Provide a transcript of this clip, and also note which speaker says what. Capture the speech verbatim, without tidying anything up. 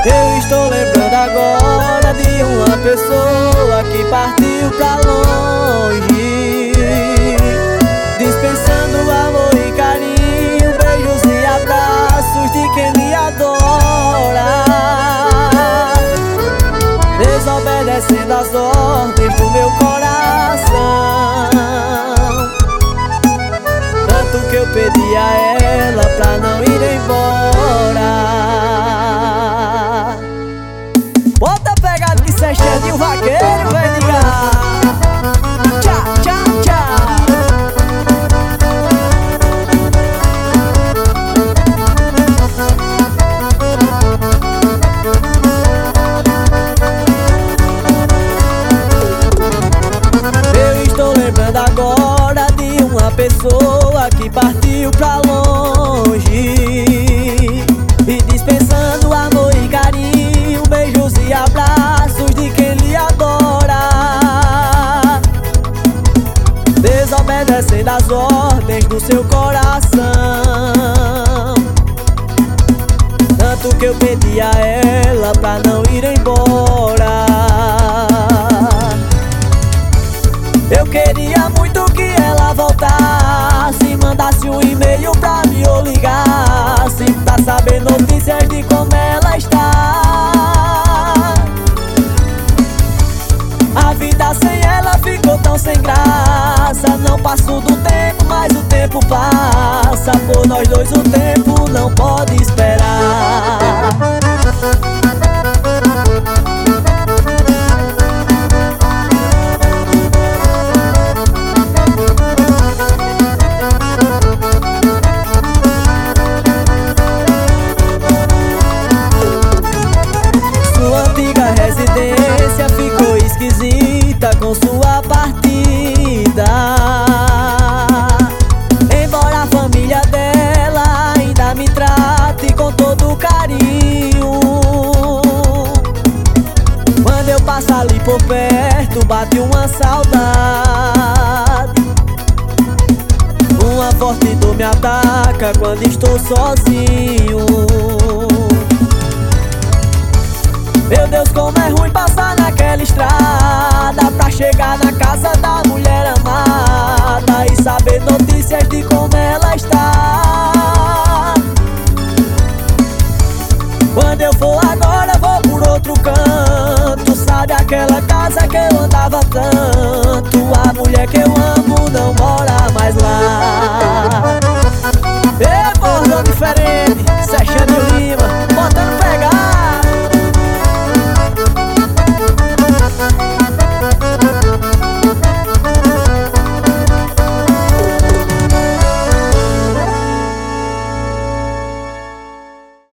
Speaker 1: Eu estou lembrando agora de uma pessoa que partiu pra longe, dispensando amor e carinho, beijos e abraços de quem lhe adora, desobedecendo as ordens do meu coração. Tanto que eu pedi a ela pra não ir embora. Bota a pegada que cê é cheio de um vaqueiro, vem ligar. Tchá, tchá, tchá. Eu estou lembrando agora de uma pessoa que partiu pra longe, e dispensando amor e carinho, beijos e abraços de quem lhe adora, desobedecendo as ordens do seu coração. Tanto que eu pedi a ela pra não ir embora. Eu queria muito que ela voltasse, mandasse um e-mail pra mim ou ligasse, pra saber notícias de como ela está. A vida sem ela ficou tão sem graça. Não passo do tempo, mas o tempo passa. Por nós dois o tempo não pode esperar. Residência ficou esquisita com sua partida, embora a família dela ainda me trate com todo carinho. Quando eu passo ali por perto, bate uma saudade, uma forte dor me ataca quando estou sozinho. Meu Deus, como é ruim passar naquela estrada pra chegar na casa da mulher amada e saber notícias de como ela está. Quando eu for agora, vou por outro canto. Sabe aquela casa que eu andava tanto? A mulher que eu amo não mora mais lá. Ei, porra diferente.